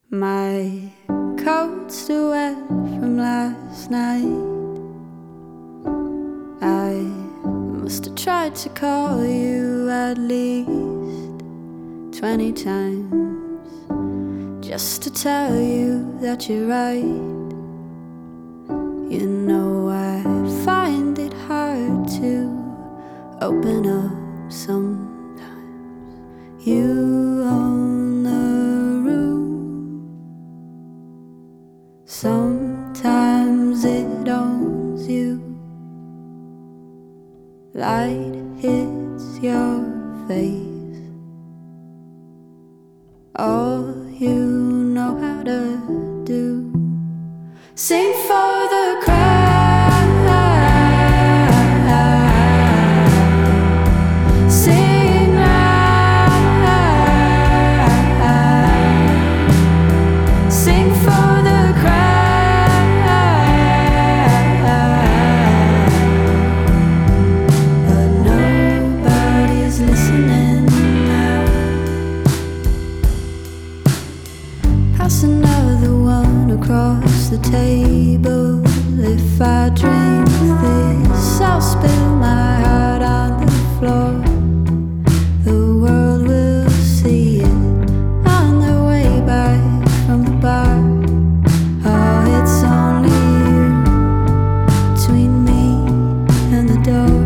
My coat's still wet from last night. I must have tried to call you at least 20 times just to tell you that you're right. You know I find it hard to open up sometimes. You own the room. Sometimes it owns you. Light hits your face. All you know how to do. Sing for the crowd. Sing loud. Sing for the crowd. But nobody's listening now. Pass another one across the table. If I drink this, I'll spill my heart on the floor. The world will see it on their way back from the bar. Oh, it's only you between me and the door.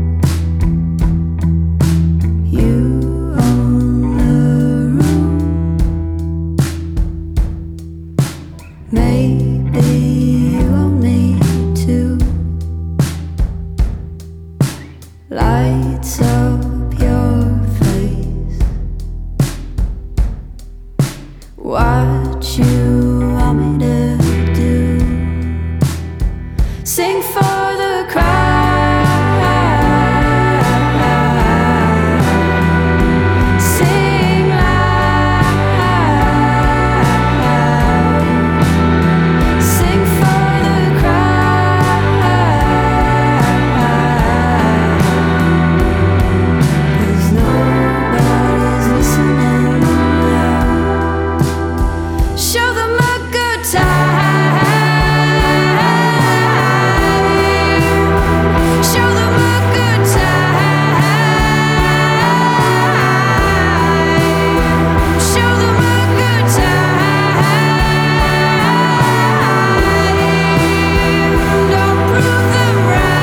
You own the room. Maybe you own me too. Lights up your face. What you want me to do? Sing for the crowd. Sing loud. Sing for the crowd. 'Cause nobody's listening now. Show them a good time. Show them a good time. Show them a good time. Don't prove them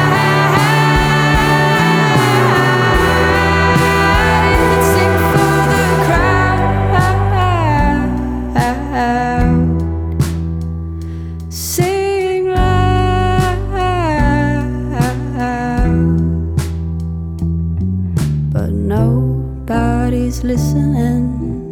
right. Sing for the crowd. Sing loud. But nobody's listening.